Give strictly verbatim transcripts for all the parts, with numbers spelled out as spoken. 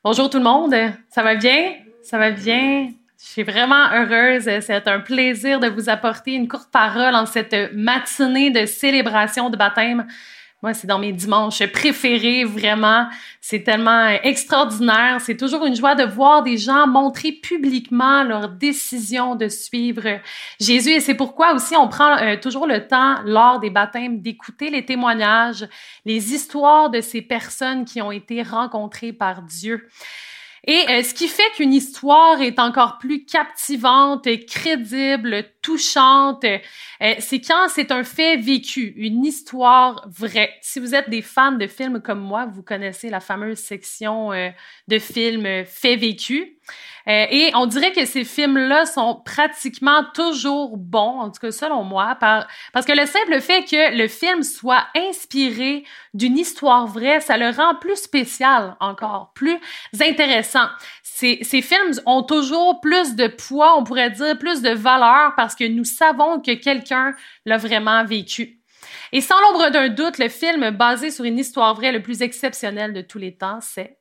Bonjour tout le monde, ça va bien? Ça va bien? Je suis vraiment heureuse. C'est un plaisir de vous apporter une courte parole en cette matinée de célébration de baptême. Moi, c'est dans mes dimanches préférés, vraiment. C'est tellement extraordinaire. C'est toujours une joie de voir des gens montrer publiquement leur décision de suivre Jésus. Et c'est pourquoi aussi on prend euh, toujours le temps, lors des baptêmes, d'écouter les témoignages, les histoires de ces personnes qui ont été rencontrées par Dieu. Et euh, ce qui fait qu'une histoire est encore plus captivante, crédible, touchante, euh, c'est quand c'est un fait vécu, une histoire vraie. Si vous êtes des fans de films comme moi, vous connaissez la fameuse section euh, de films euh, faits vécus. Euh, et on dirait que ces films-là sont pratiquement toujours bons, en tout cas selon moi, par, parce que le simple fait que le film soit inspiré d'une histoire vraie, ça le rend plus spécial encore, plus intéressant. Ces, ces films ont toujours plus de poids, on pourrait dire, plus de valeur parce que nous savons que quelqu'un l'a vraiment vécu. Et sans l'ombre d'un doute, le film basé sur une histoire vraie le plus exceptionnel de tous les temps, c'est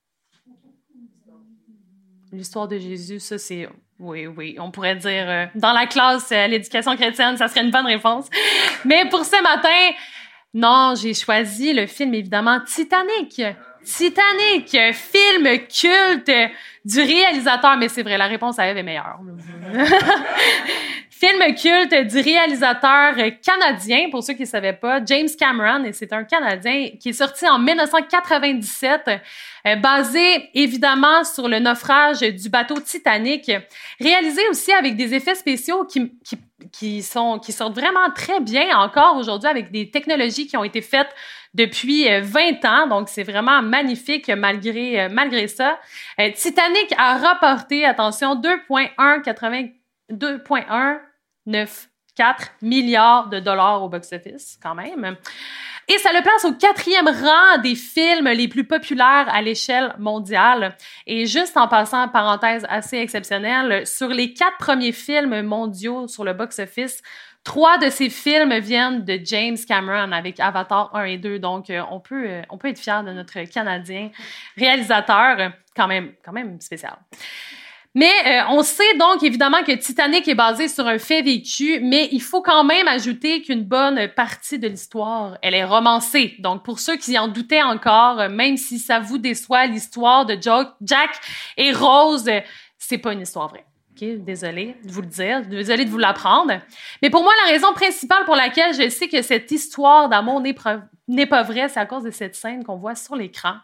l'histoire de Jésus. Ça, c'est... Oui, oui, on pourrait dire euh, dans la classe à euh, l'éducation chrétienne, ça serait une bonne réponse. Mais pour ce matin, non, j'ai choisi le film, évidemment, Titanic. Titanic, film culte du réalisateur. Mais c'est vrai, la réponse à Ève est meilleure. Film culte du réalisateur canadien, pour ceux qui ne savaient pas, James Cameron, et c'est un Canadien qui est sorti en dix-neuf cent quatre-vingt-dix-sept, euh, basé évidemment sur le naufrage du bateau Titanic, réalisé aussi avec des effets spéciaux qui, qui, qui, sont, qui sortent vraiment très bien encore aujourd'hui avec des technologies qui ont été faites depuis vingt ans, donc c'est vraiment magnifique malgré, malgré ça. Euh, Titanic a rapporté, attention, deux virgule un neuf quatre milliards de dollars au box-office, quand même. Et ça le place au quatrième rang des films les plus populaires à l'échelle mondiale. Et juste en passant, parenthèse assez exceptionnelle, sur les quatre premiers films mondiaux sur le box-office, trois de ces films viennent de James Cameron avec Avatar un et deux. Donc, euh, on peut, euh, on peut être fier de notre Canadien réalisateur, euh, quand même, quand même spécial. Mais euh, on sait donc évidemment que Titanic est basé sur un fait vécu, mais il faut quand même ajouter qu'une bonne partie de l'histoire, elle est romancée. Donc pour ceux qui en doutaient encore, même si ça vous déçoit, l'histoire de Jack et Rose, c'est pas une histoire vraie. Okay, désolée de vous le dire, désolée de vous l'apprendre. Mais pour moi, la raison principale pour laquelle je sais que cette histoire d'amour n'est pas vraie, c'est à cause de cette scène qu'on voit sur l'écran.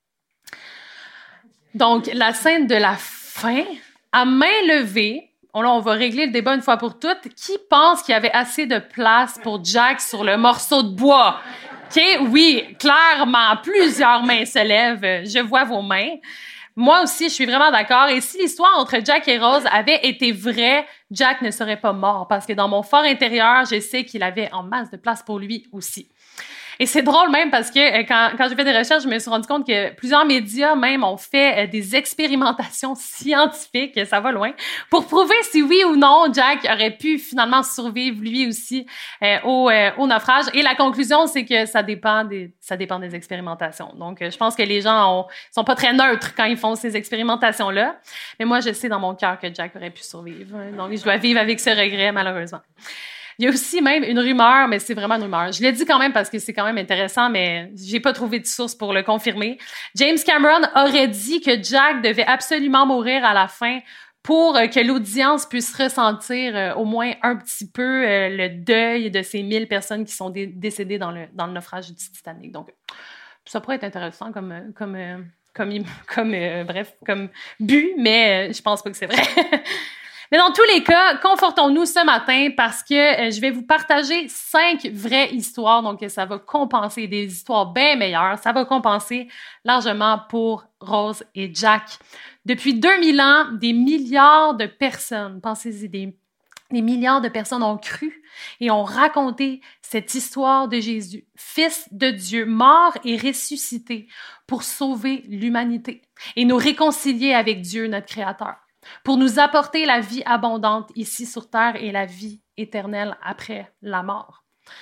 Donc la scène de la fin, à main levée, on, là, on va régler le débat une fois pour toutes. Qui pense qu'il y avait assez de place pour Jack sur le morceau de bois? OK, oui, clairement, plusieurs mains se lèvent. Je vois vos mains. Moi aussi, je suis vraiment d'accord. Et si l'histoire entre Jack et Rose avait été vraie, Jack ne serait pas mort parce que dans mon fort intérieur, je sais qu'il avait en masse de place pour lui aussi. Et c'est drôle même parce que euh, quand, quand j'ai fait des recherches, je me suis rendu compte que plusieurs médias même ont fait euh, des expérimentations scientifiques, ça va loin, pour prouver si oui ou non Jack aurait pu finalement survivre lui aussi euh, au, euh, au naufrage. Et la conclusion, c'est que ça dépend des, ça dépend des expérimentations. Donc, euh, je pense que les gens ont, sont pas très neutres quand ils font ces expérimentations-là. Mais moi, je sais dans mon cœur que Jack aurait pu survivre. Donc, je dois vivre avec ce regret, malheureusement. Il y a aussi même une rumeur, mais c'est vraiment une rumeur. Je l'ai dit quand même parce que c'est quand même intéressant, mais j'ai pas trouvé de source pour le confirmer. James Cameron aurait dit que Jack devait absolument mourir à la fin pour que l'audience puisse ressentir euh, au moins un petit peu euh, le deuil de ces mille personnes qui sont dé- décédées dans le, dans le naufrage du Titanic. Donc, ça pourrait être intéressant comme, comme, euh, comme, comme euh, bref, comme but, mais euh, je pense pas que c'est vrai. Mais dans tous les cas, confortons-nous ce matin parce que euh, je vais vous partager cinq vraies histoires. Donc, ça va compenser des histoires bien meilleures. Ça va compenser largement pour Rose et Jack. Depuis deux mille ans, des milliards de personnes, pensez-y, des, des milliards de personnes ont cru et ont raconté cette histoire de Jésus, Fils de Dieu, mort et ressuscité pour sauver l'humanité et nous réconcilier avec Dieu, notre Créateur, pour nous apporter la vie abondante ici sur terre et la vie éternelle après la mort.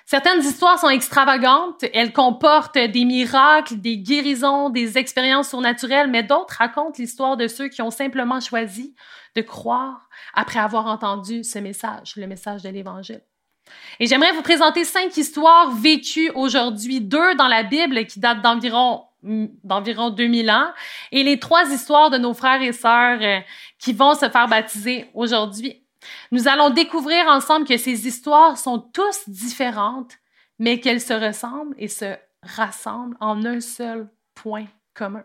Certaines histoires sont extravagantes, elles comportent des miracles, des guérisons, des expériences surnaturelles, mais d'autres racontent l'histoire de ceux qui ont simplement choisi de croire après avoir entendu ce message, le message de l'Évangile. Et j'aimerais vous présenter cinq histoires vécues aujourd'hui, deux dans la Bible qui datent d'environ d'environ deux mille ans, et les trois histoires de nos frères et sœurs euh, qui vont se faire baptiser aujourd'hui. Nous allons découvrir ensemble que ces histoires sont tous différentes, mais qu'elles se ressemblent et se rassemblent en un seul point commun.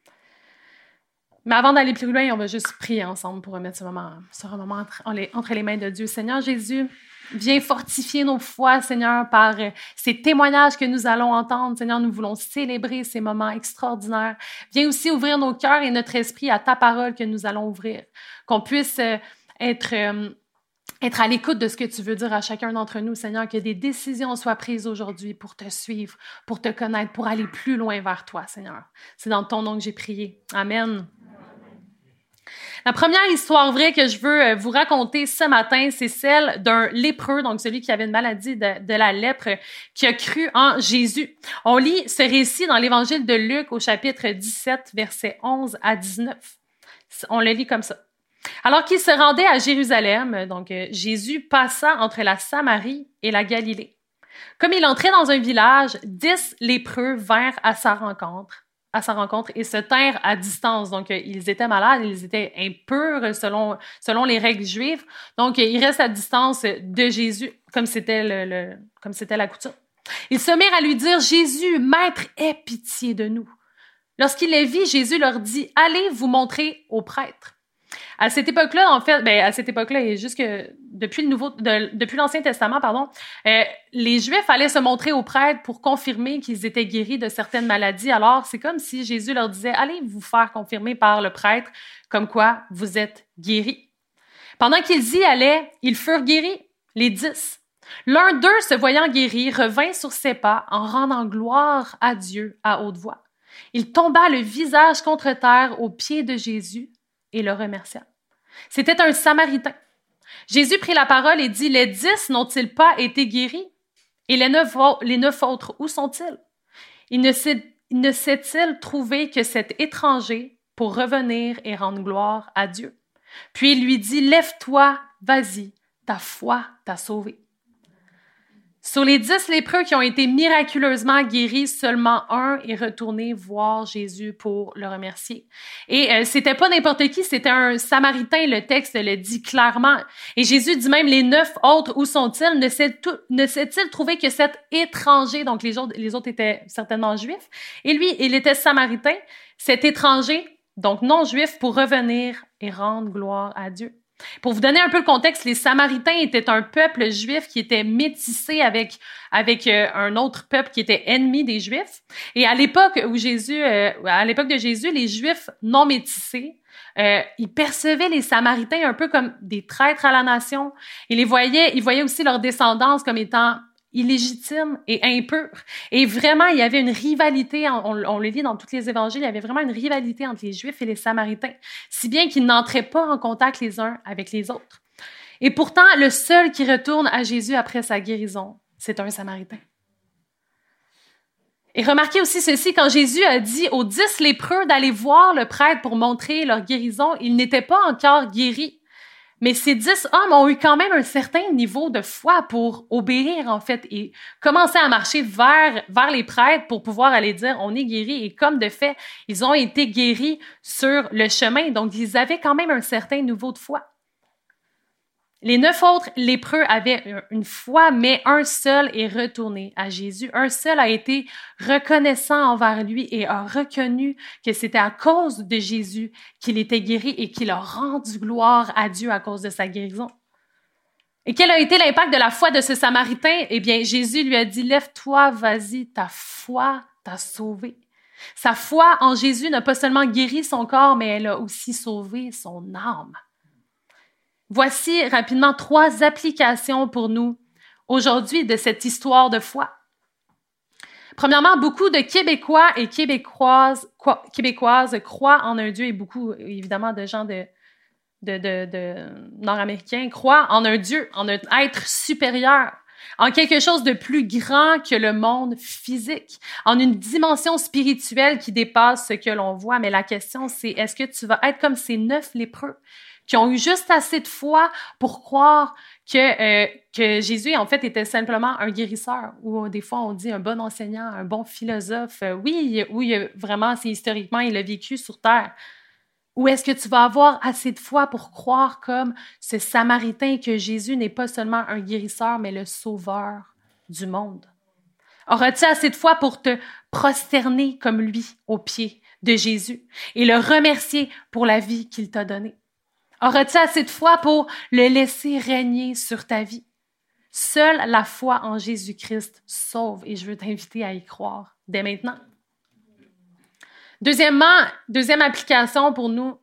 Mais avant d'aller plus loin, on va juste prier ensemble pour remettre ce moment, ce moment entre, entre les mains de Dieu. Seigneur Jésus, viens fortifier nos foi, Seigneur, par ces témoignages que nous allons entendre. Seigneur, nous voulons célébrer ces moments extraordinaires. Viens aussi ouvrir nos cœurs et notre esprit à ta parole que nous allons ouvrir. Qu'on puisse être, être à l'écoute de ce que tu veux dire à chacun d'entre nous, Seigneur, que des décisions soient prises aujourd'hui pour te suivre, pour te connaître, pour aller plus loin vers toi, Seigneur. C'est dans ton nom que j'ai prié. Amen. La première histoire vraie que je veux vous raconter ce matin, c'est celle d'un lépreux, donc celui qui avait une maladie de, de la lèpre, qui a cru en Jésus. On lit ce récit dans l'Évangile de Luc au chapitre dix-sept, versets onze à dix-neuf. On le lit comme ça. Alors qu'il se rendait à Jérusalem, donc Jésus passa entre la Samarie et la Galilée. Comme il entrait dans un village, dix lépreux vinrent à sa rencontre. à sa rencontre et se tinrent à distance. Donc, euh, ils étaient malades, ils étaient impurs selon, selon les règles juives. Donc, euh, ils restent à distance de Jésus, comme c'était, le, le, comme c'était la coutume. Ils se mirent à lui dire, « Jésus, Maître, aie pitié de nous. » Lorsqu'il les vit, Jésus leur dit, « Allez vous montrer aux prêtres. » À cette époque-là, en fait, ben à cette époque-là, et jusque depuis le nouveau, de, depuis l'Ancien Testament, pardon, euh, les Juifs allaient se montrer aux prêtres pour confirmer qu'ils étaient guéris de certaines maladies. Alors, c'est comme si Jésus leur disait, allez vous faire confirmer par le prêtre, comme quoi vous êtes guéris. Pendant qu'ils y allaient, ils furent guéris, les dix. L'un d'eux, se voyant guéri, revint sur ses pas en rendant gloire à Dieu à haute voix. Il tomba le visage contre terre aux pieds de Jésus et le remercia. C'était un Samaritain. Jésus prit la parole et dit, « Les dix n'ont-ils pas été guéris? Et les neuf, les neuf autres, où sont-ils? Il ne s'est, il ne s'est-il trouvé que cet étranger pour revenir et rendre gloire à Dieu? » Puis il lui dit, « Lève-toi, vas-y, ta foi t'a sauvé. » Sur les dix lépreux qui ont été miraculeusement guéris, seulement un est retourné voir Jésus pour le remercier. Et euh, c'était pas n'importe qui, c'était un Samaritain, le texte le dit clairement. Et Jésus dit même, les neuf autres, où sont-ils? Ne, s'est tout, ne s'est-il trouvé que cet étranger, donc les autres, les autres étaient certainement juifs, et lui, il était Samaritain, cet étranger, donc non juif, pour revenir et rendre gloire à Dieu. Pour vous donner un peu le contexte, les Samaritains étaient un peuple juif qui était métissé avec avec euh, un autre peuple qui était ennemi des Juifs. Et à l'époque où Jésus, euh, à l'époque de Jésus, les Juifs non métissés, euh, ils percevaient les Samaritains un peu comme des traîtres à la nation. Ils les voyaient, ils voyaient aussi leur descendance comme étant illégitime et impur. Et vraiment, il y avait une rivalité, on, on le lit dans tous les évangiles, il y avait vraiment une rivalité entre les Juifs et les Samaritains, si bien qu'ils n'entraient pas en contact les uns avec les autres. Et pourtant, le seul qui retourne à Jésus après sa guérison, c'est un Samaritain. Et remarquez aussi ceci, quand Jésus a dit aux dix lépreux d'aller voir le prêtre pour montrer leur guérison, ils n'étaient pas encore guéris. Mais ces dix hommes ont eu quand même un certain niveau de foi pour obéir, en fait, et commencer à marcher vers, vers les prêtres pour pouvoir aller dire « on est guéris ». Et comme de fait, ils ont été guéris sur le chemin. Donc, ils avaient quand même un certain niveau de foi. Les neuf autres lépreux avaient une foi, mais un seul est retourné à Jésus. Un seul a été reconnaissant envers lui et a reconnu que c'était à cause de Jésus qu'il était guéri et qu'il a rendu gloire à Dieu à cause de sa guérison. Et quel a été l'impact de la foi de ce Samaritain? Eh bien, Jésus lui a dit, « Lève-toi, vas-y, ta foi t'a sauvé. » Sa foi en Jésus n'a pas seulement guéri son corps, mais elle a aussi sauvé son âme. Voici rapidement trois applications pour nous aujourd'hui de cette histoire de foi. Premièrement, beaucoup de Québécois et Québécoises, quoi, Québécoises croient en un Dieu et beaucoup, évidemment, de gens de, de, de, de Nord-Américains croient en un Dieu, en un être supérieur. en quelque chose de plus grand que le monde physique, en une dimension spirituelle qui dépasse ce que l'on voit. Mais la question, c'est est-ce que tu vas être comme ces neuf lépreux qui ont eu juste assez de foi pour croire que, euh, que Jésus, en fait, était simplement un guérisseur, ou des fois, on dit un bon enseignant, un bon philosophe. Euh, oui, oui, vraiment, c'est historiquement, il a vécu sur Terre. Ou est-ce que tu vas avoir assez de foi pour croire comme ce Samaritain que Jésus n'est pas seulement un guérisseur, mais le sauveur du monde? Auras-tu assez de foi pour te prosterner comme lui aux pieds de Jésus et le remercier pour la vie qu'il t'a donnée? Auras-tu assez de foi pour le laisser régner sur ta vie? Seule la foi en Jésus-Christ sauve et je veux t'inviter à y croire dès maintenant. Deuxièmement, deuxième application pour nous,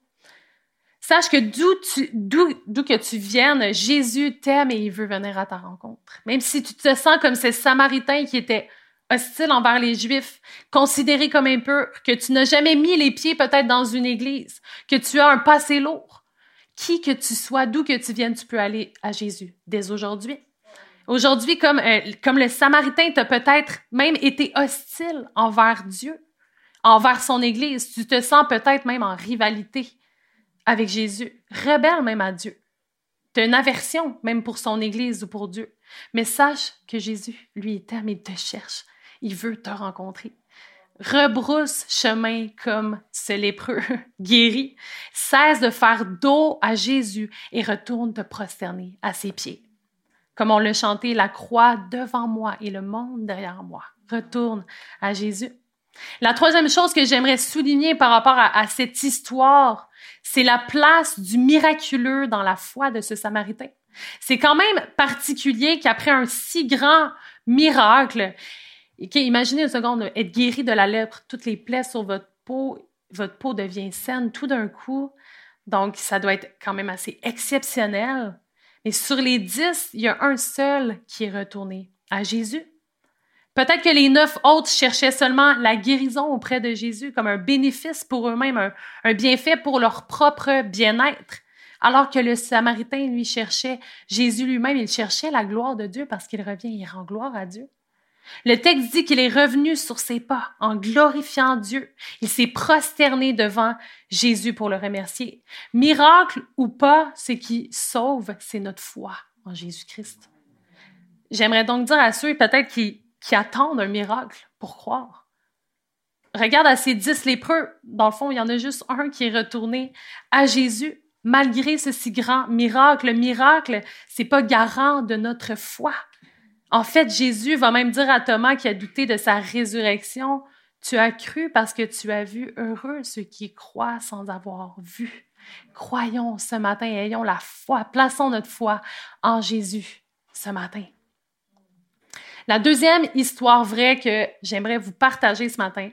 sache que d'où tu, d'où, d'où que tu viennes, Jésus t'aime et il veut venir à ta rencontre. Même si tu te sens comme ce Samaritain qui était hostile envers les Juifs, considéré comme impur, que tu n'as jamais mis les pieds peut-être dans une église, que tu as un passé lourd, qui que tu sois, d'où que tu viennes, tu peux aller à Jésus dès aujourd'hui. Aujourd'hui, comme, euh, comme le Samaritain t'a peut-être même été hostile envers Dieu, envers son Église, tu te sens peut-être même en rivalité avec Jésus, rebelle même à Dieu. Tu as une aversion même pour son Église ou pour Dieu. Mais sache que Jésus, lui, il t'aime, il te cherche, il veut te rencontrer. Rebrousse chemin comme ce lépreux guéri. Cesse de faire dos à Jésus et retourne te prosterner à ses pieds. Comme on l'a chanté, la croix devant moi et le monde derrière moi. Retourne à Jésus. La troisième chose que j'aimerais souligner par rapport à, à cette histoire, c'est la place du miraculeux dans la foi de ce Samaritain. C'est quand même particulier qu'après un si grand miracle, okay, imaginez une seconde, être guéri de la lèpre, toutes les plaies sur votre peau, votre peau devient saine tout d'un coup, donc ça doit être quand même assez exceptionnel. Mais sur les dix, il y a un seul qui est retourné à Jésus. Peut-être que les neuf autres cherchaient seulement la guérison auprès de Jésus comme un bénéfice pour eux-mêmes, un, un bienfait pour leur propre bien-être. Alors que le Samaritain, lui, cherchait Jésus lui-même, il cherchait la gloire de Dieu parce qu'il revient, il rend gloire à Dieu. Le texte dit qu'il est revenu sur ses pas en glorifiant Dieu. Il s'est prosterné devant Jésus pour le remercier. Miracle ou pas, ce qui sauve, c'est notre foi en Jésus-Christ. J'aimerais donc dire à ceux peut-être qui qui attendent un miracle pour croire. Regarde à ces dix lépreux, dans le fond, il y en a juste un qui est retourné à Jésus, malgré ce si grand miracle. Le miracle, c'est pas garant de notre foi. En fait, Jésus va même dire à Thomas qui a douté de sa résurrection, « Tu as cru parce que tu as vu, heureux ceux qui croient sans avoir vu. » Croyons ce matin, ayons la foi, plaçons notre foi en Jésus ce matin. La deuxième histoire vraie que j'aimerais vous partager ce matin,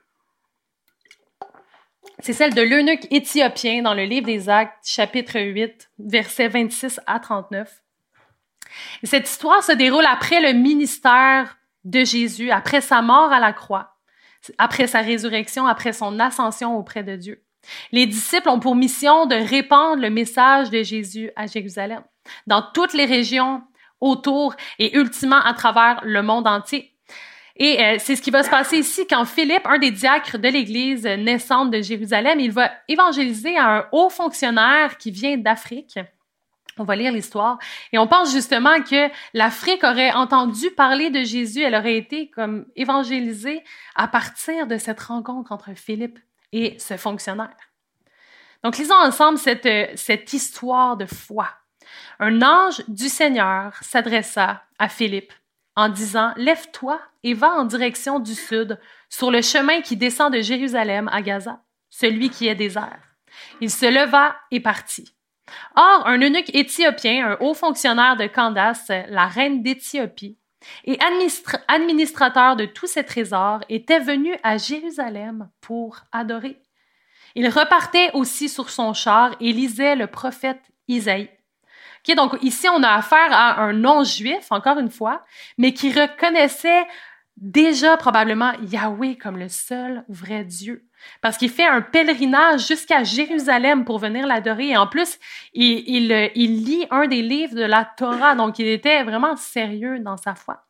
c'est celle de l'eunuque éthiopien dans le livre des Actes, chapitre huit, versets vingt-six à trente-neuf. Et cette histoire se déroule après le ministère de Jésus, après sa mort à la croix, après sa résurrection, après son ascension auprès de Dieu. Les disciples ont pour mission de répandre le message de Jésus à Jérusalem, dans toutes les régions autour et ultimement à travers le monde entier. Et euh, c'est ce qui va se passer ici quand Philippe, un des diacres de l'Église naissante de Jérusalem, il va évangéliser à un haut fonctionnaire qui vient d'Afrique. On va lire l'histoire. Et on pense justement que l'Afrique aurait entendu parler de Jésus, elle aurait été comme évangélisée à partir de cette rencontre entre Philippe et ce fonctionnaire. Donc, lisons ensemble cette, cette histoire de foi. Un ange du Seigneur s'adressa à Philippe en disant « Lève-toi et va en direction du sud, sur le chemin qui descend de Jérusalem à Gaza, celui qui est désert. » Il se leva et partit. Or, un eunuque éthiopien, un haut fonctionnaire de Candace, la reine d'Éthiopie, et administra- administrateur de tous ses trésors, était venu à Jérusalem pour adorer. Il repartait aussi sur son char et lisait le prophète Isaïe. Okay, donc ici, on a affaire à un non-juif, encore une fois, mais qui reconnaissait déjà probablement Yahweh comme le seul vrai Dieu. Parce qu'il fait un pèlerinage jusqu'à Jérusalem pour venir l'adorer. Et en plus, il, il, il lit un des livres de la Torah. Donc, il était vraiment sérieux dans sa foi.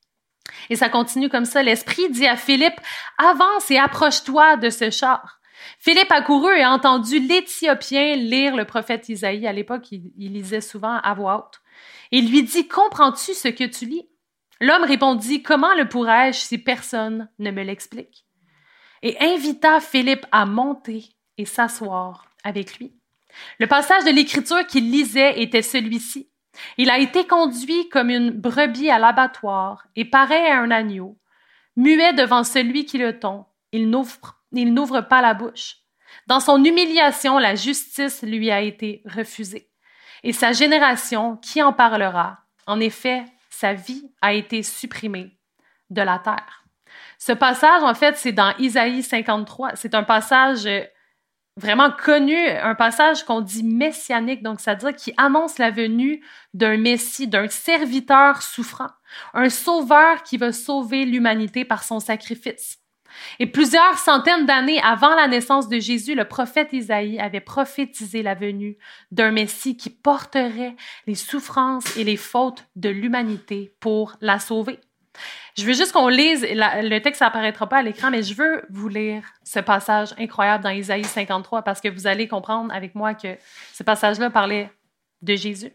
Et ça continue comme ça. L'Esprit dit à Philippe, « Avance et approche-toi de ce char. » Philippe a couru et a entendu l'Éthiopien lire le prophète Isaïe. À l'époque, il, il lisait souvent à voix haute. Il lui dit, « Comprends-tu ce que tu lis? » L'homme répondit, « Comment le pourrais-je si personne ne me l'explique? » Et invita Philippe à monter et s'asseoir avec lui. Le passage de l'Écriture qu'il lisait était celui-ci. Il a été conduit comme une brebis à l'abattoir et pareil à un agneau, muet devant celui qui le tond. Il n'ouvre, il n'ouvre pas la bouche. Dans son humiliation, la justice lui a été refusée. Et sa génération, qui en parlera? En effet, sa vie a été supprimée de la terre. Ce passage, en fait, c'est dans Isaïe cinquante-trois. C'est un passage vraiment connu, un passage qu'on dit messianique, donc c'est-à-dire qui annonce la venue d'un Messie, d'un serviteur souffrant, un sauveur qui va sauver l'humanité par son sacrifice. Et plusieurs centaines d'années avant la naissance de Jésus, le prophète Isaïe avait prophétisé la venue d'un Messie qui porterait les souffrances et les fautes de l'humanité pour la sauver. Je veux juste qu'on lise, la, le texte n'apparaîtra pas à l'écran, mais je veux vous lire ce passage incroyable dans Isaïe cinquante-trois parce que vous allez comprendre avec moi que ce passage-là parlait de Jésus.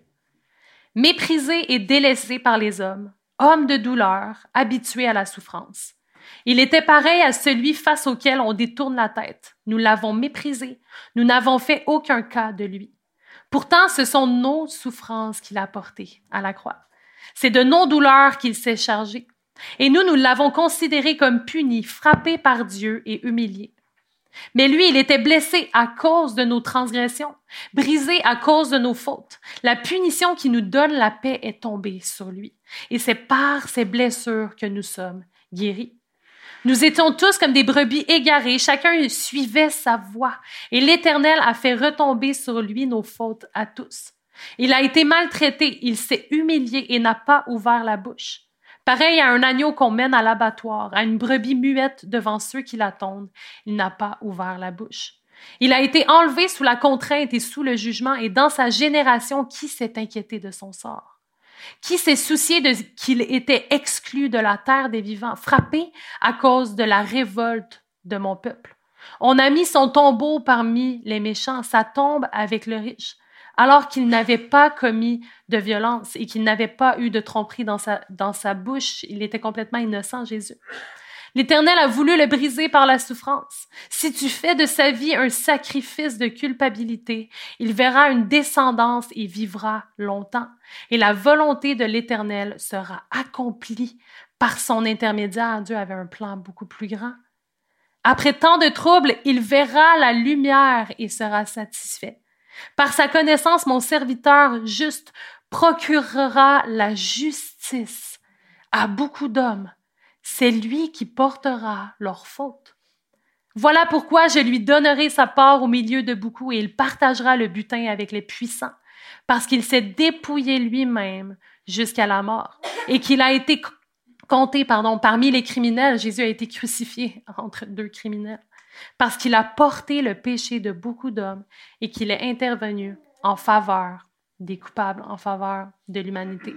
« Méprisé et délaissé par les hommes, homme de douleur, habitué à la souffrance. Il était pareil à celui face auquel on détourne la tête. Nous l'avons méprisé, nous n'avons fait aucun cas de lui. Pourtant, ce sont nos souffrances qu'il a portées à la croix. C'est de nos douleurs qu'il s'est chargé. Et nous, nous l'avons considéré comme puni, frappé par Dieu et humilié. Mais lui, il était blessé à cause de nos transgressions, brisé à cause de nos fautes. La punition qui nous donne la paix est tombée sur lui. Et c'est par ces blessures que nous sommes guéris. Nous étions tous comme des brebis égarées, chacun suivait sa voie. Et l'Éternel a fait retomber sur lui nos fautes à tous. Il a été maltraité, il s'est humilié et n'a pas ouvert la bouche. Pareil à un agneau qu'on mène à l'abattoir, à une brebis muette devant ceux qui l'attendent, il n'a pas ouvert la bouche. Il a été enlevé sous la contrainte et sous le jugement, et dans sa génération, qui s'est inquiété de son sort? Qui s'est soucié de qu'il était exclu de la terre des vivants, frappé à cause de la révolte de mon peuple? On a mis son tombeau parmi les méchants, sa tombe avec le riche, alors qu'il n'avait pas commis de violence et qu'il n'avait pas eu de tromperie dans sa, dans sa bouche. Il était complètement innocent, Jésus. L'Éternel a voulu le briser par la souffrance. Si tu fais de sa vie un sacrifice de culpabilité, il verra une descendance et vivra longtemps. Et la volonté de l'Éternel sera accomplie par son intermédiaire. Dieu avait un plan beaucoup plus grand. Après tant de troubles, il verra la lumière et sera satisfait. Par sa connaissance, mon serviteur juste procurera la justice à beaucoup d'hommes. C'est lui qui portera leurs fautes. Voilà pourquoi je lui donnerai sa part au milieu de beaucoup et il partagera le butin avec les puissants, parce qu'il s'est dépouillé lui-même jusqu'à la mort et qu'il a été compté, pardon, parmi les criminels. Jésus a été crucifié entre deux criminels. Parce qu'il a porté le péché de beaucoup d'hommes et qu'il est intervenu en faveur des coupables, en faveur de l'humanité.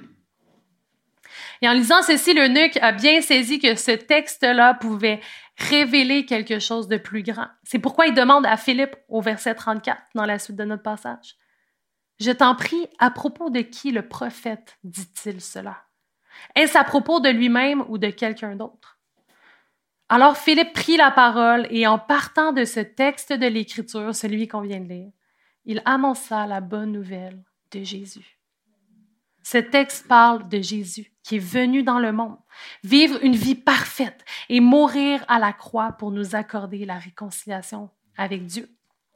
Et en lisant ceci, l'eunuque a bien saisi que ce texte-là pouvait révéler quelque chose de plus grand. C'est pourquoi il demande à Philippe, au verset trente-quatre, dans la suite de notre passage, « Je t'en prie, à propos de qui le prophète dit-il cela? Est-ce à propos de lui-même ou de quelqu'un d'autre? » Alors Philippe prit la parole et en partant de ce texte de l'Écriture, celui qu'on vient de lire, il annonça la bonne nouvelle de Jésus. Ce texte parle de Jésus qui est venu dans le monde, vivre une vie parfaite et mourir à la croix pour nous accorder la réconciliation avec Dieu.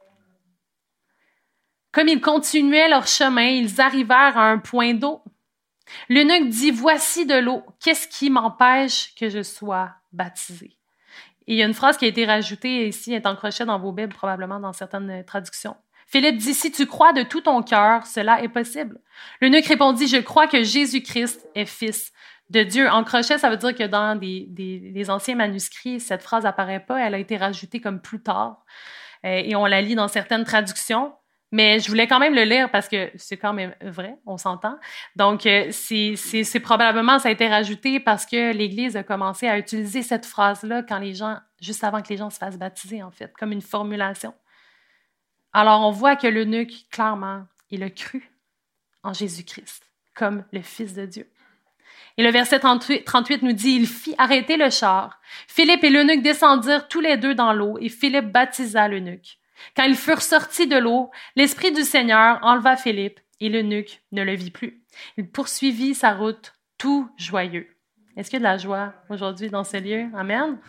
Comme ils continuaient leur chemin, ils arrivèrent à un point d'eau. L'eunuque dit « Voici de l'eau, qu'est-ce qui m'empêche que je sois baptisé? » Et il y a une phrase qui a été rajoutée ici, est en crochet dans vos Bibles, probablement dans certaines traductions. Philippe dit, si tu crois de tout ton cœur, cela est possible. L'eunuque répondit, je crois que Jésus-Christ est fils de Dieu. En crochet, ça veut dire que dans des, des, des anciens manuscrits, cette phrase apparaît pas, elle a été rajoutée comme plus tard. Euh, et on la lit dans certaines traductions. Mais je voulais quand même le lire parce que c'est quand même vrai, on s'entend. Donc, euh, c'est, c'est, c'est probablement, ça a été rajouté parce que l'Église a commencé à utiliser cette phrase-là quand les gens, juste avant que les gens se fassent baptiser, en fait, comme une formulation. Alors, on voit que l'eunuque, clairement, il a cru en Jésus-Christ comme le Fils de Dieu. Et le verset trente-huit, trente-huit nous dit, « Il fit arrêter le char. Philippe et l'eunuque descendirent tous les deux dans l'eau et Philippe baptisa l'eunuque. Quand ils furent sortis de l'eau, l'Esprit du Seigneur enleva Philippe et l'eunuque ne le vit plus. Il poursuivit sa route tout joyeux. » Est-ce qu'il y a de la joie aujourd'hui dans ce lieu? Amen?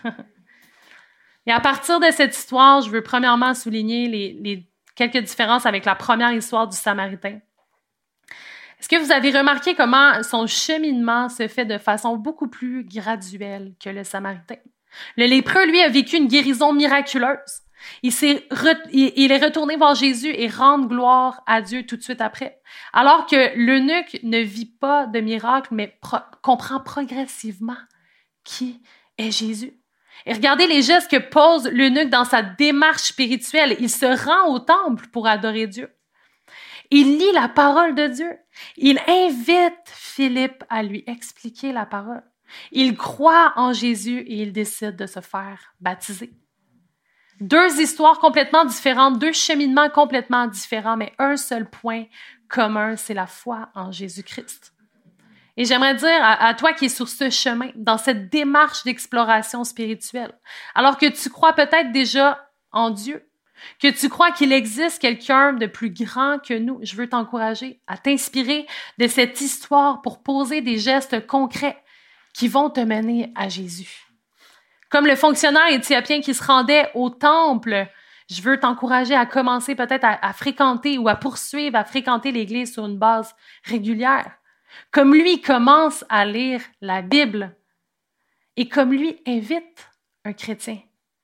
Et à partir de cette histoire, je veux premièrement souligner les, les quelques différences avec la première histoire du Samaritain. Est-ce que vous avez remarqué comment son cheminement se fait de façon beaucoup plus graduelle que le Samaritain? Le lépreux, lui, a vécu une guérison miraculeuse. Il, s'est re, il, il est retourné voir Jésus et rendre gloire à Dieu tout de suite après. Alors que l'eunuque ne vit pas de miracle, mais pro, comprend progressivement qui est Jésus. Et regardez les gestes que pose l'eunuque dans sa démarche spirituelle. Il se rend au temple pour adorer Dieu. Il lit la parole de Dieu. Il invite Philippe à lui expliquer la parole. Il croit en Jésus et il décide de se faire baptiser. Deux histoires complètement différentes, deux cheminements complètement différents, mais un seul point commun, c'est la foi en Jésus-Christ. Et j'aimerais dire à, à toi qui es sur ce chemin, dans cette démarche d'exploration spirituelle, alors que tu crois peut-être déjà en Dieu, que tu crois qu'il existe quelqu'un de plus grand que nous, je veux t'encourager à t'inspirer de cette histoire pour poser des gestes concrets qui vont te mener à Jésus. Comme le fonctionnaire éthiopien qui se rendait au temple, je veux t'encourager à commencer peut-être à, à fréquenter ou à poursuivre à fréquenter l'Église sur une base régulière. Comme lui commence à lire la Bible et comme lui invite un chrétien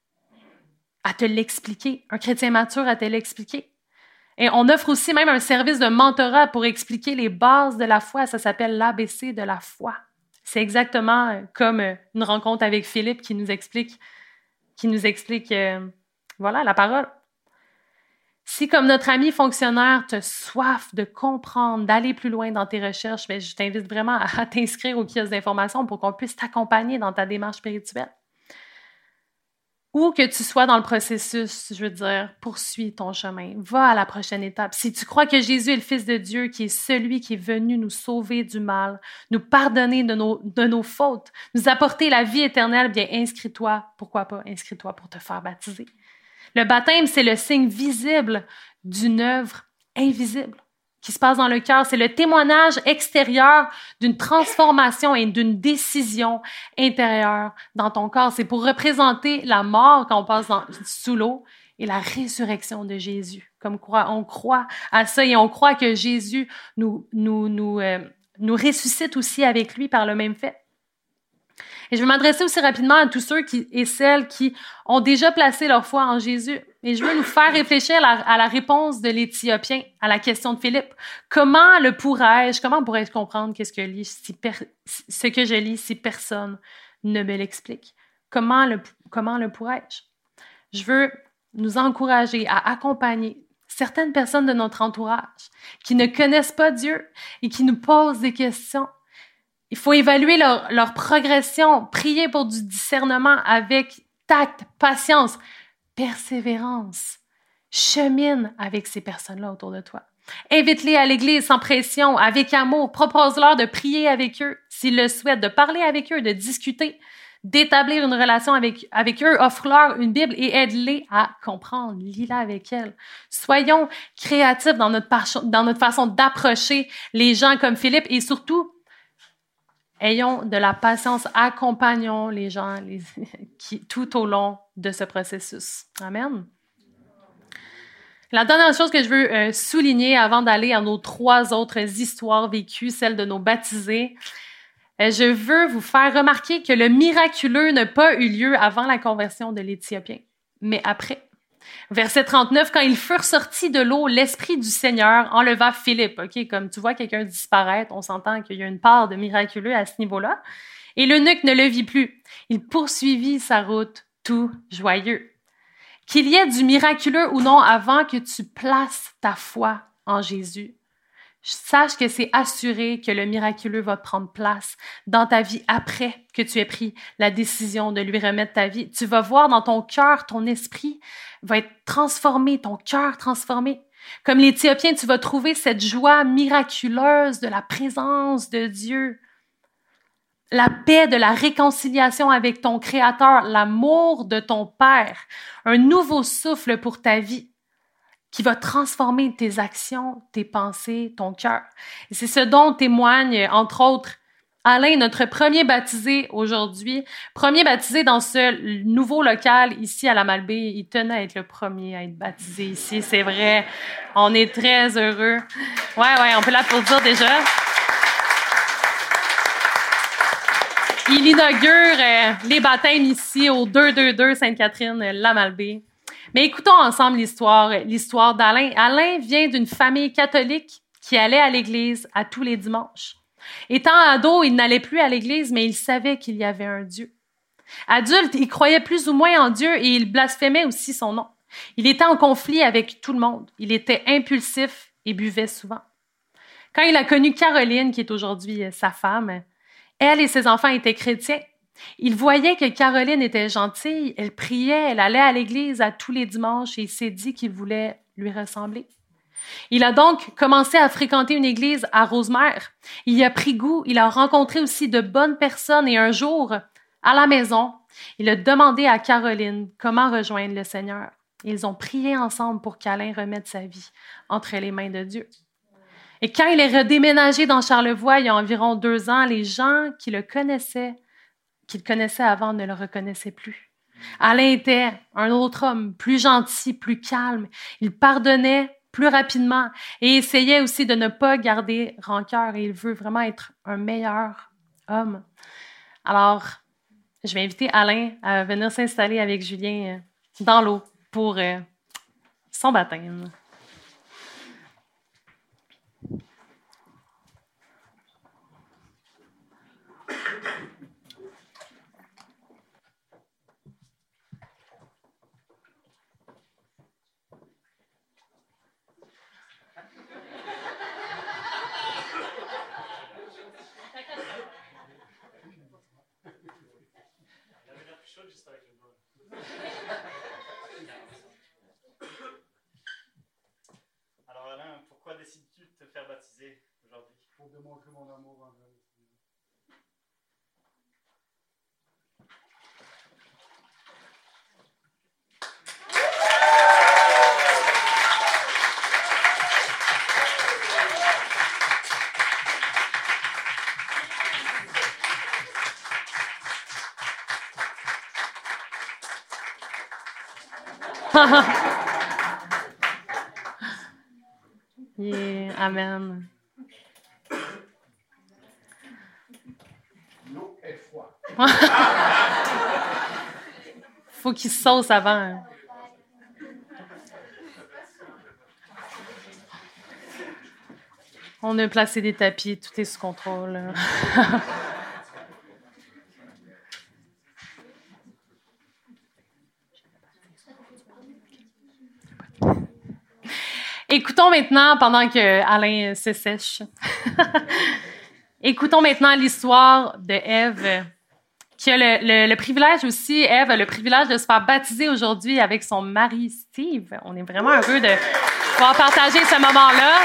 à te l'expliquer, un chrétien mature à te l'expliquer. Et on offre aussi même un service de mentorat pour expliquer les bases de la foi. Ça s'appelle l'A B C de la foi. C'est exactement comme une rencontre avec Philippe qui nous explique, qui nous explique, euh, voilà, la parole. Si, comme notre ami fonctionnaire, tu as soif de comprendre, d'aller plus loin dans tes recherches, bien, je t'invite vraiment à t'inscrire au kiosque d'information pour qu'on puisse t'accompagner dans ta démarche spirituelle. Ou que tu sois dans le processus, je veux dire, poursuis ton chemin, va à la prochaine étape. Si tu crois que Jésus est le Fils de Dieu, qui est celui qui est venu nous sauver du mal, nous pardonner de nos, de nos fautes, nous apporter la vie éternelle, bien inscris-toi, pourquoi pas, inscris-toi pour te faire baptiser. Le baptême, c'est le signe visible d'une œuvre invisible qui se passe dans le cœur. C'est le témoignage extérieur d'une transformation et d'une décision intérieure dans ton corps. C'est pour représenter la mort quand on passe dans, sous l'eau et la résurrection de Jésus. Comme quoi, on croit à ça et on croit que Jésus nous, nous, nous, euh, nous ressuscite aussi avec lui par le même fait. Et je veux m'adresser aussi rapidement à tous ceux qui, et celles qui ont déjà placé leur foi en Jésus. Et je veux nous faire réfléchir à la, à la réponse de l'Éthiopien à la question de Philippe. Comment le pourrais-je, comment pourrais-je comprendre qu'est-ce que, lis si per, ce que je lis si personne ne me l'explique? Comment le, comment le pourrais-je? Je veux nous encourager à accompagner certaines personnes de notre entourage qui ne connaissent pas Dieu et qui nous posent des questions. Il faut évaluer leur, leur progression, prier pour du discernement avec tact, patience, persévérance. Chemine avec ces personnes-là autour de toi. Invite-les à l'église sans pression, avec amour. Propose-leur de prier avec eux s'ils le souhaitent, de parler avec eux, de discuter, d'établir une relation avec, avec eux. Offre-leur une Bible et aide-les à comprendre. Lis-la avec elles. Soyons créatifs dans notre, par- dans notre façon d'approcher les gens comme Philippe et surtout, ayons de la patience, accompagnons les gens les, qui, tout au long de ce processus. Amen. La dernière chose que je veux euh, souligner avant d'aller à nos trois autres histoires vécues, celle de nos baptisés, euh, je veux vous faire remarquer que le miraculeux n'a pas eu lieu avant la conversion de l'Éthiopien, mais après. Verset trente-neuf, quand ils furent sortis de l'eau, l'Esprit du Seigneur enleva Philippe. OK, comme tu vois quelqu'un disparaître, on s'entend qu'il y a une part de miraculeux à ce niveau-là. Et l'eunuque ne le vit plus. Il poursuivit sa route tout joyeux. Qu'il y ait du miraculeux ou non avant que tu places ta foi en Jésus, sache que c'est assuré que le miraculeux va prendre place dans ta vie après que tu aies pris la décision de lui remettre ta vie. Tu vas voir dans ton cœur, ton esprit va être transformé, ton cœur transformé. Comme l'Éthiopien, tu vas trouver cette joie miraculeuse de la présence de Dieu, la paix de la réconciliation avec ton Créateur, l'amour de ton Père, un nouveau souffle pour ta vie qui va transformer tes actions, tes pensées, ton cœur. Et c'est ce dont témoigne, entre autres, Alain, notre premier baptisé aujourd'hui, premier baptisé dans ce nouveau local ici à la Malbaie. Il tenait à être le premier à être baptisé ici, c'est vrai. On est très heureux. Ouais, ouais, on peut l'applaudir déjà. Il inaugure euh, les baptêmes ici au deux cent vingt-deux Sainte-Catherine, la Malbaie. Mais écoutons ensemble l'histoire, l'histoire d'Alain. Alain vient d'une famille catholique qui allait à l'église à tous les dimanches. Étant ado, il n'allait plus à l'église, mais il savait qu'il y avait un Dieu. Adulte, il croyait plus ou moins en Dieu et il blasphémait aussi son nom. Il était en conflit avec tout le monde. Il était impulsif et buvait souvent. Quand il a connu Caroline, qui est aujourd'hui sa femme, elle et ses enfants étaient chrétiens. Il voyait que Caroline était gentille, elle priait, elle allait à l'église à tous les dimanches et il s'est dit qu'il voulait lui ressembler. Il a donc commencé à fréquenter une église à Rosemère. Il y a pris goût, il a rencontré aussi de bonnes personnes et un jour, à la maison, il a demandé à Caroline comment rejoindre le Seigneur. Ils ont prié ensemble pour qu'Alain remette sa vie entre les mains de Dieu. Et quand il est redéménagé dans Charlevoix il y a environ deux ans, les gens qui le connaissaient qu'il connaissait avant ne le reconnaissait plus. Alain était un autre homme, plus gentil, plus calme. Il pardonnait plus rapidement et essayait aussi de ne pas garder rancœur. Et il veut vraiment être un meilleur homme. Alors, je vais inviter Alain à venir s'installer avec Julien dans l'eau pour son baptême. Alors Alain, pourquoi décides-tu de te faire baptiser aujourd'hui? Pour démontrer mon amour envers le Seigneur. Yeah, amen. L'eau est froide. Faut qu'il se sauce avant. On a placé des tapis, tout est sous contrôle. Écoutons maintenant, pendant que Alain se sèche, écoutons maintenant l'histoire de Ève, qui a le, le, le privilège aussi, Ève a le privilège de se faire baptiser aujourd'hui avec son mari Steve. On est vraiment heureux de pouvoir partager ce moment-là.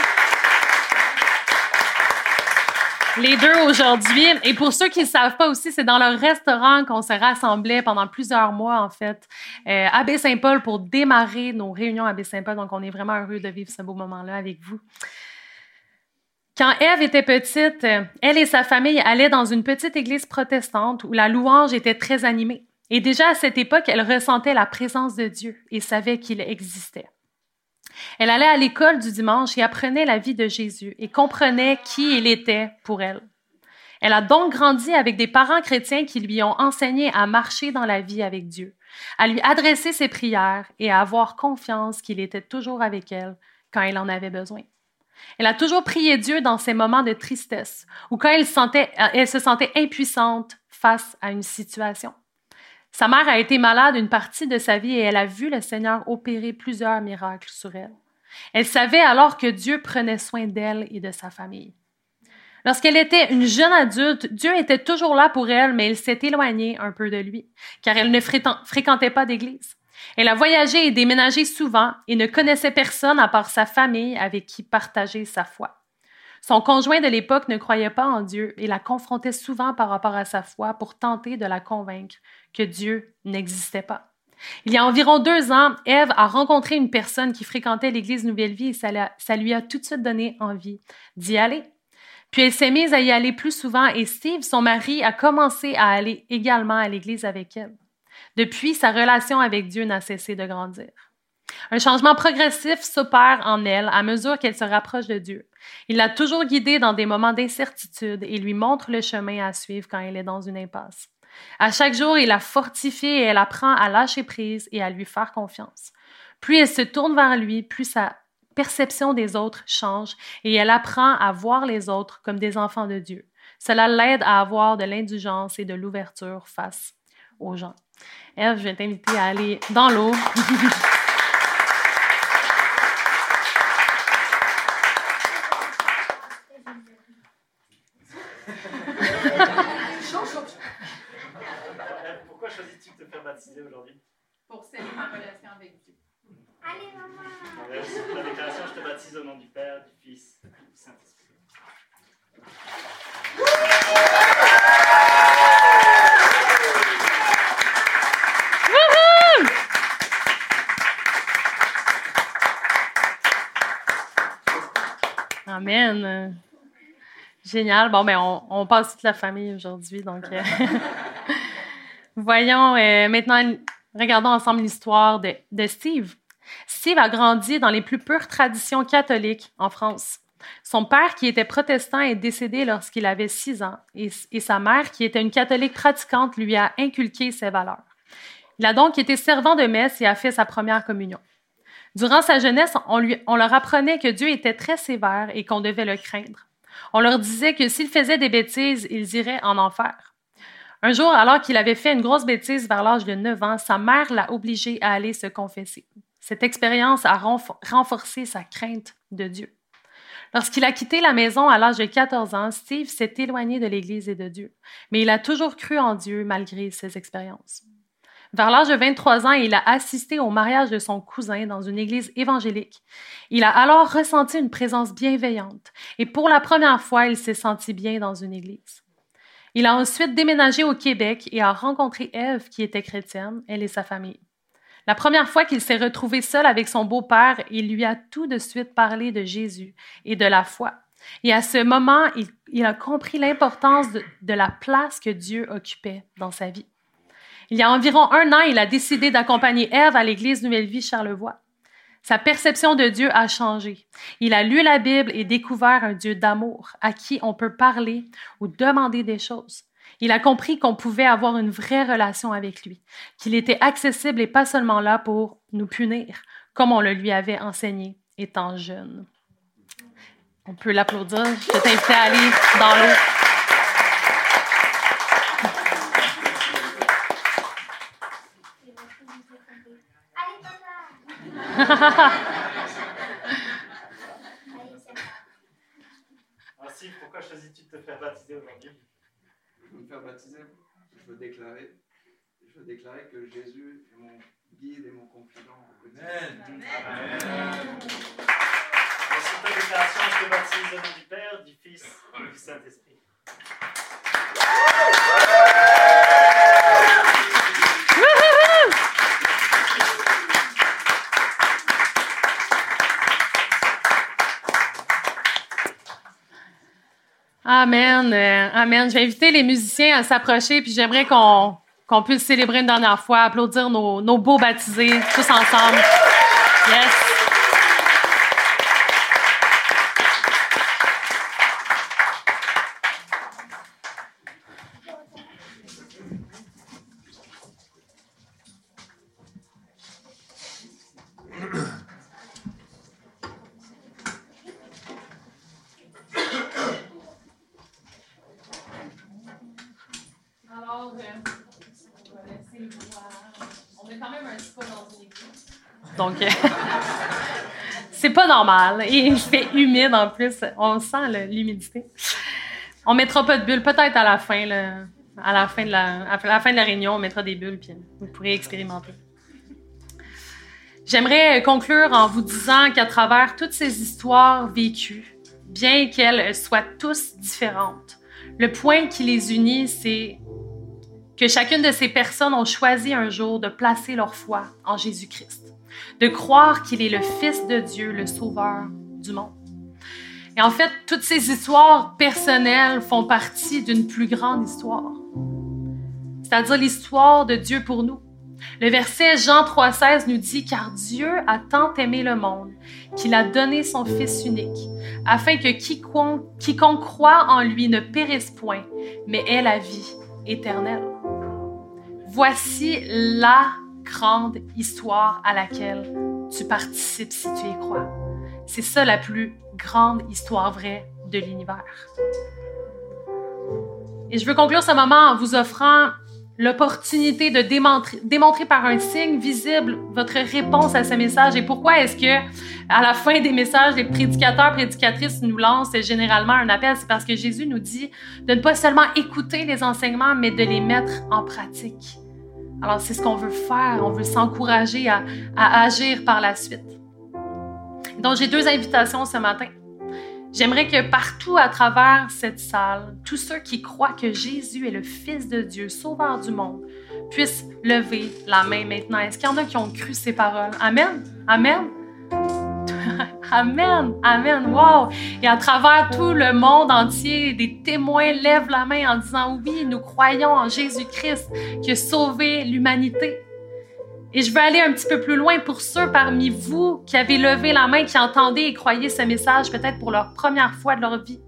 Les deux aujourd'hui. Et pour ceux qui ne savent pas aussi, c'est dans leur restaurant qu'on se rassemblait pendant plusieurs mois, en fait, euh, à Baie-Saint-Paul pour démarrer nos réunions à Baie-Saint-Paul. Donc, on est vraiment heureux de vivre ce beau moment-là avec vous. Quand Ève était petite, elle et sa famille allaient dans une petite église protestante où la louange était très animée. Et déjà à cette époque, elle ressentait la présence de Dieu et savait qu'il existait. Elle allait à l'école du dimanche et apprenait la vie de Jésus et comprenait qui il était pour elle. Elle a donc grandi avec des parents chrétiens qui lui ont enseigné à marcher dans la vie avec Dieu, à lui adresser ses prières et à avoir confiance qu'il était toujours avec elle quand elle en avait besoin. Elle a toujours prié Dieu dans ses moments de tristesse ou quand elle, sentait, elle se sentait impuissante face à une situation. Sa mère a été malade une partie de sa vie et elle a vu le Seigneur opérer plusieurs miracles sur elle. Elle savait alors que Dieu prenait soin d'elle et de sa famille. Lorsqu'elle était une jeune adulte, Dieu était toujours là pour elle, mais elle s'est éloignée un peu de lui, car elle ne fréquentait pas d'église. Elle a voyagé et déménagé souvent et ne connaissait personne à part sa famille avec qui partager sa foi. Son conjoint de l'époque ne croyait pas en Dieu et la confrontait souvent par rapport à sa foi pour tenter de la convaincre que Dieu n'existait pas. Il y a environ deux ans, Ève a rencontré une personne qui fréquentait l'église Nouvelle Vie et ça, la, ça lui a tout de suite donné envie d'y aller. Puis elle s'est mise à y aller plus souvent et Steve, son mari, a commencé à aller également à l'église avec elle. Depuis, sa relation avec Dieu n'a cessé de grandir. Un changement progressif s'opère en elle à mesure qu'elle se rapproche de Dieu. Il l'a toujours guidée dans des moments d'incertitude et lui montre le chemin à suivre quand elle est dans une impasse. À chaque jour, il la fortifie et elle apprend à lâcher prise et à lui faire confiance. Plus elle se tourne vers lui, plus sa perception des autres change et elle apprend à voir les autres comme des enfants de Dieu. Cela l'aide à avoir de l'indulgence et de l'ouverture face aux gens. Ève, je vais t'inviter à aller dans l'eau. Pourquoi choisis-tu de te faire baptiser aujourd'hui? Pour sceller ma relation avec Dieu. Allez, maman! La déclaration, je te baptise au nom du Père, du Fils et du Saint-Esprit. Amen. Génial. Bon, ben on, on passe toute la famille aujourd'hui, donc euh, voyons euh, maintenant, regardons ensemble l'histoire de, de Steve. Steve a grandi dans les plus pures traditions catholiques en France. Son père, qui était protestant, est décédé lorsqu'il avait six ans et, et sa mère, qui était une catholique pratiquante, lui a inculqué ses valeurs. Il a donc été servant de messe et a fait sa première communion. Durant sa jeunesse, on, lui, on leur apprenait que Dieu était très sévère et qu'on devait le craindre. On leur disait que s'ils faisaient des bêtises, ils iraient en enfer. Un jour, alors qu'il avait fait une grosse bêtise vers l'âge de neuf ans, sa mère l'a obligé à aller se confesser. Cette expérience a renforcé sa crainte de Dieu. Lorsqu'il a quitté la maison à l'âge de quatorze ans, Steve s'est éloigné de l'Église et de Dieu, mais il a toujours cru en Dieu malgré ses expériences. Vers l'âge de vingt-trois ans, il a assisté au mariage de son cousin dans une église évangélique. Il a alors ressenti une présence bienveillante et pour la première fois, il s'est senti bien dans une église. Il a ensuite déménagé au Québec et a rencontré Ève, qui était chrétienne, elle et sa famille. La première fois qu'il s'est retrouvé seul avec son beau-père, il lui a tout de suite parlé de Jésus et de la foi. Et à ce moment, il, il a compris l'importance de, de la place que Dieu occupait dans sa vie. Il y a environ un an, il a décidé d'accompagner Ève à l'église Nouvelle Vie Charlevoix. Sa perception de Dieu a changé. Il a lu la Bible et découvert un Dieu d'amour à qui on peut parler ou demander des choses. Il a compris qu'on pouvait avoir une vraie relation avec lui, qu'il était accessible et pas seulement là pour nous punir, comme on le lui avait enseigné étant jeune. On peut l'applaudir. Je t'invite à aller dans l'eau. Alors Steve, pourquoi choisis-tu de te faire baptiser aujourd'hui? Je veux me faire baptiser, je veux déclarer, je veux déclarer que Jésus est mon guide et mon confident au quotidien. Amen. Amen. Alors sur ta déclaration, je te baptise au nom du Père, du Fils et du Saint-Esprit. Amen, euh, amen. Je vais inviter les musiciens à s'approcher, puis j'aimerais qu'on qu'on puisse célébrer une dernière fois, applaudir nos, nos beaux baptisés, tous ensemble. Yes! Donc, euh, c'est pas normal. Et il fait humide en plus. On sent là, l'humidité. On mettra pas de bulles. Peut-être à la fin, là, à la fin de la, à la fin de la réunion, on mettra des bulles, puis vous pourrez expérimenter. J'aimerais conclure en vous disant qu'à travers toutes ces histoires vécues, bien qu'elles soient tous différentes, le point qui les unit, c'est que chacune de ces personnes ont choisi un jour de placer leur foi en Jésus-Christ, de croire qu'il est le Fils de Dieu, le Sauveur du monde. Et en fait, toutes ces histoires personnelles font partie d'une plus grande histoire, c'est-à-dire l'histoire de Dieu pour nous. Le verset Jean trois seize nous dit « Car Dieu a tant aimé le monde qu'il a donné son Fils unique, afin que quiconque, quiconque croit en lui ne périsse point, mais ait la vie éternelle. » Voici la grande histoire à laquelle tu participes si tu y crois. C'est ça la plus grande histoire vraie de l'univers. Et je veux conclure ce moment en vous offrant l'opportunité de démontrer, démontrer par un signe visible votre réponse à ce message. Et pourquoi est-ce que, à la fin des messages, les prédicateurs, prédicatrices nous lancent généralement un appel? C'est parce que Jésus nous dit de ne pas seulement écouter les enseignements, mais de les mettre en pratique. Alors, c'est ce qu'on veut faire. On veut s'encourager à, à agir par la suite. Donc, j'ai deux invitations ce matin. J'aimerais que partout à travers cette salle, tous ceux qui croient que Jésus est le Fils de Dieu, Sauveur du monde, puissent lever la main maintenant. Est-ce qu'il y en a qui ont cru ces paroles? Amen? Amen? Amen! Amen! Wow! Et à travers tout le monde entier, des témoins lèvent la main en disant « Oui, nous croyons en Jésus-Christ qui a sauvé l'humanité. » Et je veux aller un petit peu plus loin pour ceux parmi vous qui avez levé la main, qui entendaient et croyaient ce message peut-être pour leur première fois de leur vie.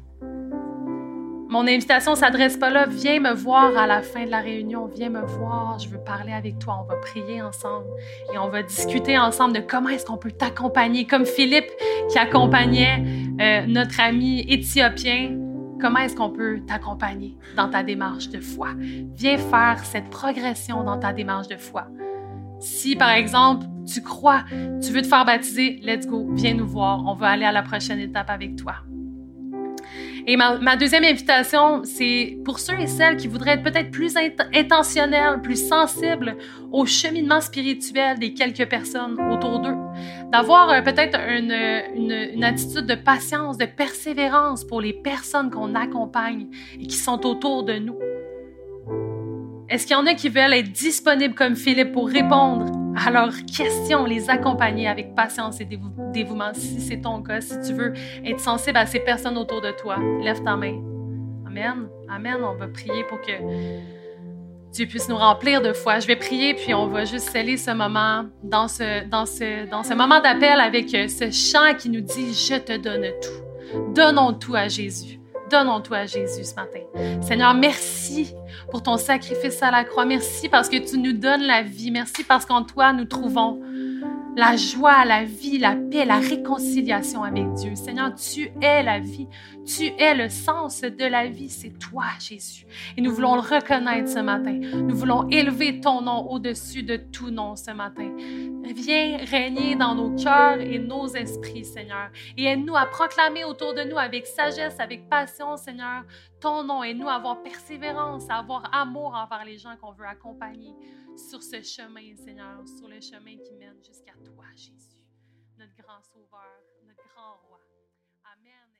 Mon invitation ne s'adresse pas là. Viens me voir à la fin de la réunion. Viens me voir. Je veux parler avec toi. On va prier ensemble et on va discuter ensemble de comment est-ce qu'on peut t'accompagner. Comme Philippe qui accompagnait euh, notre ami éthiopien. Comment est-ce qu'on peut t'accompagner dans ta démarche de foi? Viens faire cette progression dans ta démarche de foi. Si, par exemple, tu crois, tu veux te faire baptiser, let's go, viens nous voir. On va aller à la prochaine étape avec toi. Et ma, ma deuxième invitation, c'est pour ceux et celles qui voudraient être peut-être plus int- intentionnels, plus sensibles au cheminement spirituel des quelques personnes autour d'eux, d'avoir euh, peut-être une, une, une attitude de patience, de persévérance pour les personnes qu'on accompagne et qui sont autour de nous. Est-ce qu'il y en a qui veulent être disponibles comme Philippe pour répondre à leurs questions, les accompagner avec patience et dévou- dévouement? Si c'est ton cas, si tu veux être sensible à ces personnes autour de toi, lève ta main. Amen. Amen. On va prier pour que Dieu puisse nous remplir de foi. Je vais prier, puis on va juste sceller ce moment dans ce, dans ce, dans ce moment d'appel avec ce chant qui nous dit « Je te donne tout ». Donnons tout à Jésus. Donnons tout à Jésus ce matin. Seigneur, merci pour ton sacrifice à la croix. Merci parce que tu nous donnes la vie. Merci parce qu'en toi, nous trouvons la joie, la vie, la paix, la réconciliation avec Dieu. Seigneur, tu es la vie. Tu es le sens de la vie. C'est toi, Jésus. Et nous voulons le reconnaître ce matin. Nous voulons élever ton nom au-dessus de tout nom ce matin. Viens régner dans nos cœurs et nos esprits, Seigneur. Et aide-nous à proclamer autour de nous avec sagesse, avec passion, Seigneur, ton nom. Aide-nous à avoir persévérance, à avoir amour envers les gens qu'on veut accompagner sur ce chemin, Seigneur, sur le chemin qui mène jusqu'à toi, Jésus, notre grand sauveur, notre grand roi. Amen.